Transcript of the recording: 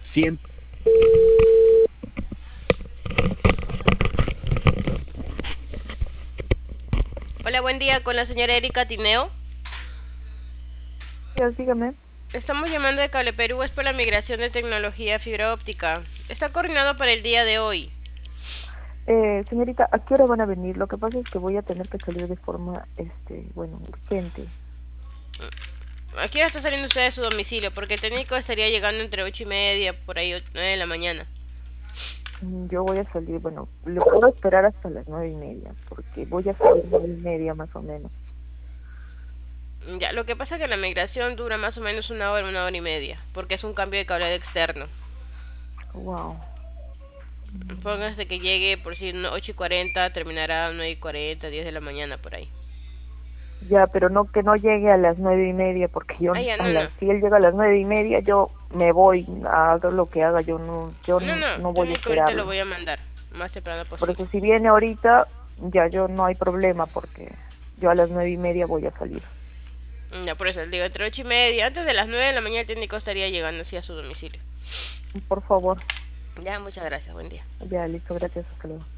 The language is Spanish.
siempre. Hola, buen día con la señora Erika Tineo. Dígame. Estamos llamando de Cable Perú, es por la migración de tecnología a fibra óptica. Está coordinado para el día de hoy. Señorita, ¿a qué hora van a venir? Lo que pasa es que voy a tener que salir de forma, urgente. ¿A qué hora está saliendo usted de su domicilio? Porque el técnico estaría llegando entre 8:30, por ahí 9 de la mañana. Yo voy a salir, bueno, le puedo esperar hasta las 9:30, porque voy a salir 9:30 más o menos. Ya, lo que pasa es que la migración dura más o menos una hora y media, porque es un cambio de cableado externo. Wow. Póngase que llegue por si 8:40, terminará 9:40, 10 de la mañana por ahí. Ya, pero no que no llegue a las 9:30, porque Ah, ya, no, no. si él llega a las 9:30, yo me voy a hacer lo que haga. No, no, No voy a técnico ahorita lo esperarlo. voy a mandar, más temprano Por posible. eso si viene ahorita, ya yo no hay problema, porque yo a las 9:30 voy a salir. Ya, por eso, digo, entre 8:30, antes de las 9 de la mañana el técnico estaría llegando así a su domicilio. Por favor. Ya, muchas gracias, buen día. Ya, listo, gracias, hasta luego.